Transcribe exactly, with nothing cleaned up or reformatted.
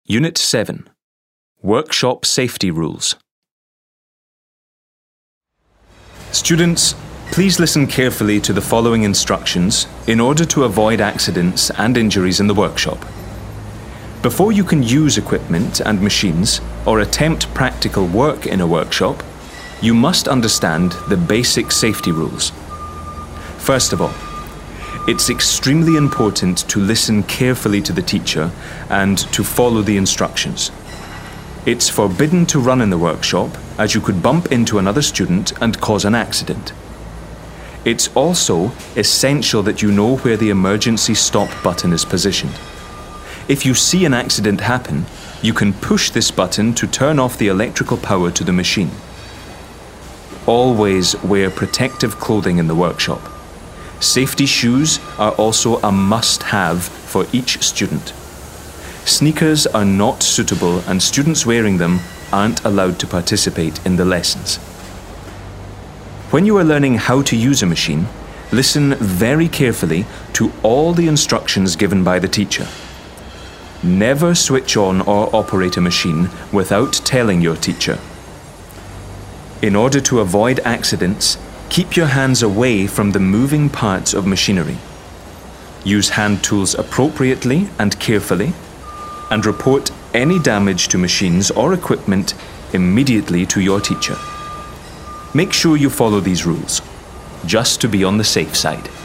Unit seven. Workshop Safety Rules. Students, please listen carefully to the following instructions in order to avoid accidents and injuries in the workshop. Before you can use equipment and machines or attempt practical work in a workshop, you must understand the basic safety rules. First of all, it's extremely important to listen carefully to the teacher and to follow the instructions. It's forbidden to run in the workshop, as you could bump into another student and cause an accident. It's also essential that you know where the emergency stop button is positioned. If you see an accident happen, you can push this button to turn off the electrical power to the machine. Always wear protective clothing in the workshop. Safety shoes are also a must-have for each student. Sneakers are not suitable and students wearing them aren't allowed to participate in the lessons. When you are learning how to use a machine, listen very carefully to all the instructions given by the teacher. Never switch on or operate a machine without telling your teacher. In order to avoid accidents, keep your hands away from the moving parts of machinery. Use hand tools appropriately and carefully, and report any damage to machines or equipment immediately to your teacher. Make sure you follow these rules, just to be on the safe side.